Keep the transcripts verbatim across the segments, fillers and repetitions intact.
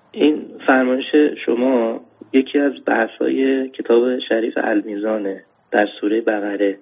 این فرمایش شما یکی از بحث‌های کتاب شریف المیزانه در سوره بقره.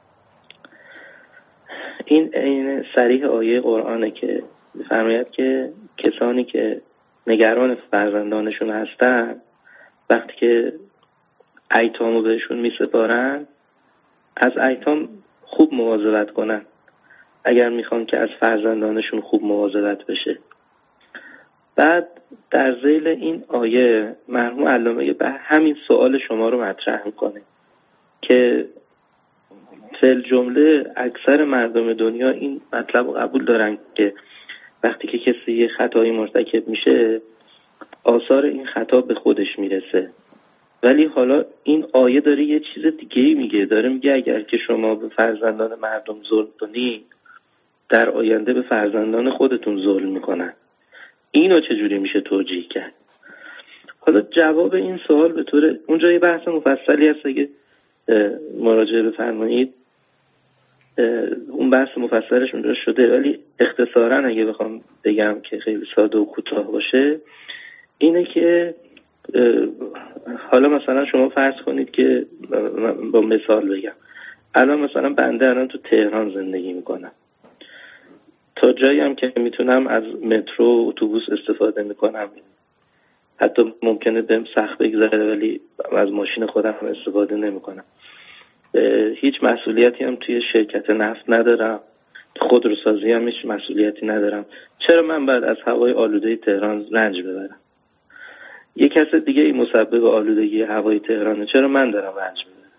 این این صریح آیه قرآنه که فرماید که کسانی که نگران فرزندانشون هستن وقتی که ایتامو بهشون میسپارن از ایتام خوب مواظبت کنن اگر میخوان که از فرزندانشون خوب مواظبت بشه. بعد در ذیل این آیه مرحوم علامه به همین سوال شما رو مطرح میکنه که فل جمله اکثر مردم دنیا این مطلب رو قبول دارن که وقتی که کسی یه خطایی مرتکب میشه آثار این خطا به خودش میرسه، ولی حالا این آیه داره یه چیز دیگه میگه، داره میگه اگر که شما به فرزندان مردم ظلم کنی در آینده به فرزندان خودتون ظلم میکنن. اینو چجوری میشه توجیه کرد؟ حالا جواب این سوال به طور اونجا یه بحث مفصلی هست اگه مراجعه بفرمایید، اون بحث مفصلش اونجا شده، ولی اختصاراً اگه بخوام بگم که خیلی ساده و کوتاه باشه اینه که حالا مثلا شما فرض کنید که با مثال بگم الان مثلا بنده الان تو تهران زندگی میکنم، تا جایی هم که میتونم از مترو و اتوبوس استفاده میکنم، حتی ممکنه بهم سخت بگذره ولی از ماشین خودم هم استفاده نمیکنم. هیچ مسئولیتی هم توی شرکت نفت ندارم، خودروسازی هم هیچ مسئولیتی ندارم. چرا من باید از هوای آلوده تهران رنج ببرم؟ یک کس دیگه ای مسبب آلودگی هوای تهرانه، چرا من دارم رنج ببرم؟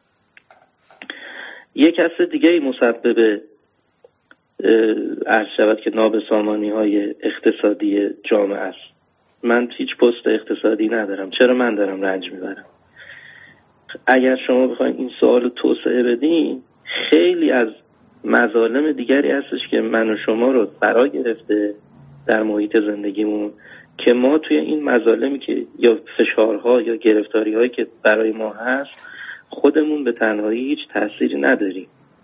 یک کس دیگه ای مسبب عرض شود که نابسامانی های اقتصادی جامعه است، من هیچ پست اقتصادی ندارم، چرا من دارم رنج میبرم؟ اگر شما بخواید این سوال رو توسعه بدین خیلی از مظالم دیگری هستش که من و شما رو فرا گرفته در محیط زندگیمون که ما توی این مظالمی که یا فشارها یا گرفتاری‌هایی که برای ما هست خودمون به تنهایی هیچ تأثیری نداریم.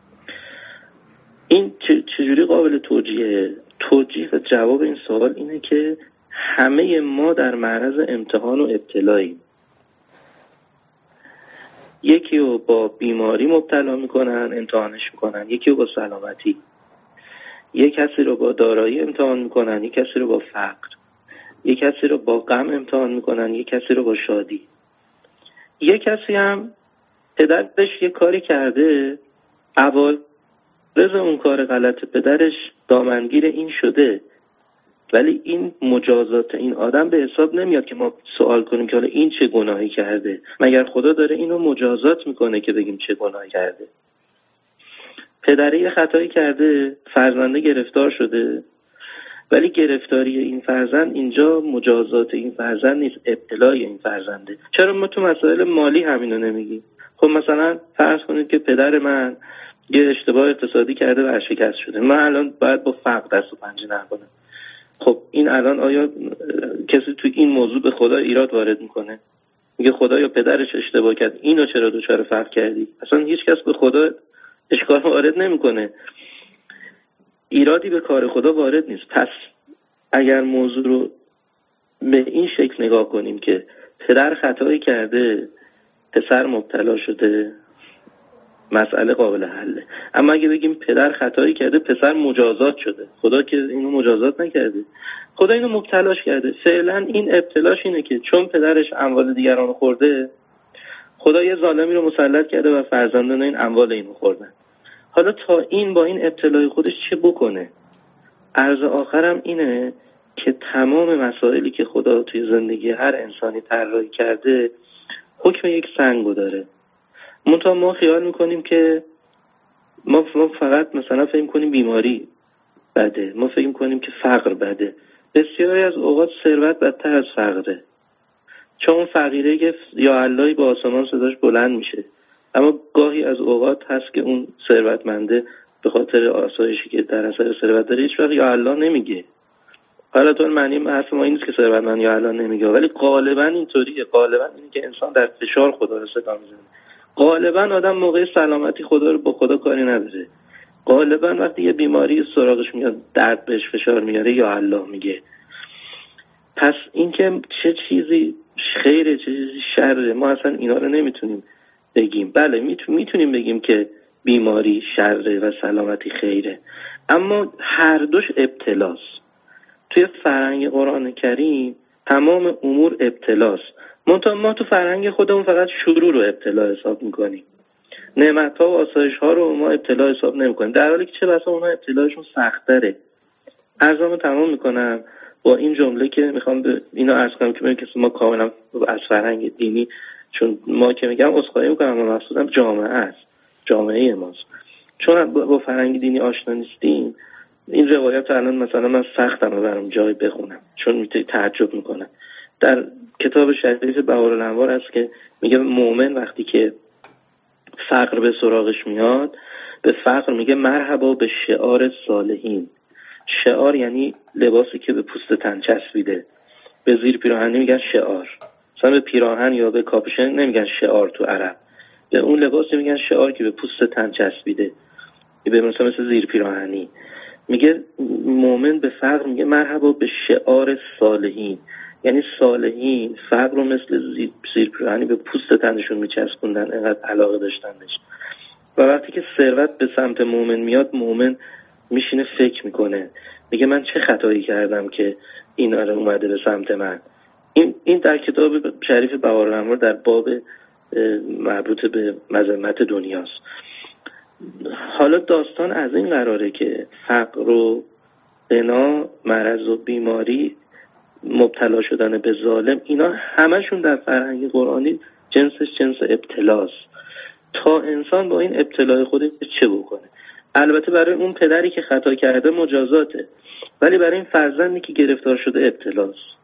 این چجوری قابل توجیهه؟ توجیه و جواب این سوال اینه که همه ما در معرض امتحان و ابتلاییم. یکی رو با بیماری مبتلا میکنن امتحانش میکنن، یکی رو با سلامتی، یک کسی رو با دارایی امتحان میکنن، یک کسی رو با فقر، یک کسی رو با غم امتحان میکنن، یک کسی رو با شادی. یک کسی هم پدرش یه کاری کرده، عوارض اون کار غلط پدرش دامنگیر این شده، ولی این مجازات این آدم به حساب نمیاد که ما سوال کنیم که حالا این چه گناهی کرده، مگر خدا داره اینو مجازات میکنه که بگیم چه گناهی کرده؟ پدره یه خطایی کرده، فرزنده گرفتار شده، ولی گرفتاری این فرزند اینجا مجازات این فرزند نیست، ابتلای این فرزنده. چرا ما تو مسائل مالی همینو نمیگیم؟ خب مثلا فرض کنید که پدر من یه اشتباه اقتصادی کرده و ورشکست شده، من الان باید با فقر دست و پنجه نرم کنم. خب این الان آیا کسی تو این موضوع به خدا ایراد وارد میکنه؟ میگه خدا یا پدرش اشتباه کرد، اینو چرا دوچار فقر کردی؟ اصلا هیچ کس به خدا اشکال وارد نمیکنه، ایرادی به کار خدا وارد نیست. پس اگر موضوع رو به این شکل نگاه کنیم که پدر خطایی کرده پسر مبتلا شده، مسئله قابل حله. اما اگه بگیم پدر خطایی کرده پسر مجازات شده، خدا که اینو مجازات نکرده، خدا اینو مبتلاش کرده. فعلا این ابتلاش اینه که چون پدرش اموال دیگران خورده، خدا یه ظالمی رو مسلط کرده و فرزندان این اموال اینو خوردن. حالا تا این با این ابتلای خودش چه بکنه؟ عرض آخرم اینه که تمام مسائلی که خدا توی زندگی هر انسانی طراحی کرده حکم یک سنگو داره. منتها ما خیال میکنیم که ما فقط مثلا فکر کنیم بیماری بده، ما فکر کنیم که فقر بده. بسیاری از اوقات ثروت بدتر از فقره، چون فقیره که یا اللهی با آسمان صداش بلند میشه، اما گاهی از اوقات هست که اون ثروتمنده به خاطر آسایشی که در اثر ثروت داره هیچ وقت یا الله نمیگه. حالا تو معنی حرف ما این نیست که ثروتمند یا الله نمیگه، ولی غالبا اینطوریه. غالبا اینه که انسان در فشار خدا رو صدا میزنه. غالبا آدم موقع سلامتی خدا رو با خدا کاری نداره. غالبا وقتی یه بیماری سراغش میاد، درد بهش فشار میاره، یا الله میگه. پس اینکه چه چیزی خیره چه چیزی شره ما اصلا اینا رو نمیتونیم بگیم. بله میتونیم بگیم که بیماری شره و سلامتی خیره، اما هر دوش ابتلاست. توی فرهنگ قرآن کریم تمام امور ابتلاست. منتها ما تو فرهنگ خودمون فقط شروع رو ابتلا حساب میکنیم، نعمت‌ها و آسایش‌ها رو ما ابتلا حساب نمی‌کنیم، در حالی که چه بسا اونها ابتلاشون سخت‌تره. عرضمو تمام میکنم با این جمله که میخوام به اینو عرض کنم که ببینید که ما کاملا از فرهنگ دینی، چون ما که میگم عذرخواهی میکنم و مقصودم جامعه است، جامعه ماست، چون با فرهنگ دینی آشنا نیستیم. این روایت الان مثلا من سختم برام جای بخونم چون میتونی تعجب میکنم. در کتاب شریف بهارالانوار هست که میگه مؤمن وقتی که فقر به سراغش میاد به فقر میگه مرحبا به شعار صالحین. شعار یعنی لباسی که به پوست تن چسبیده، به زیر پیراهن میگن شعار، مثلا به پیراهن یا به کاپشن نمیگن شعار تو عرب، به اون لباسی میگن شعار که به پوست تن چسبیده، به مثلا مثل زیر پیراهنی. میگه مؤمن به فقر میگه مرحبا به شعار صالحین، یعنی صالحین فقر رو مثل زیر پیراهنی به پوست تنشون میچسبوندن، اینقدر علاقه داشتنش. و وقتی که ثروت به سمت مؤمن میاد، مؤمن میشینه فکر میکنه، میگه من چه خطایی کردم که این آره اومده به سمت من. این این در کتاب شریف بهارالانوار در باب مربوط به مذمت دنیاست. حالا داستان از این قراره که فقر و غنا، مرض و بیماری، مبتلا شدن به ظالم، اینا همشون در فرهنگ قرآنی جنسش جنس ابتلاست، تا انسان با این ابتلای خودش چه بکنه. البته برای اون پدری که خطا کرده مجازاته، ولی برای این فرزندی که گرفتار شده ابتلاست.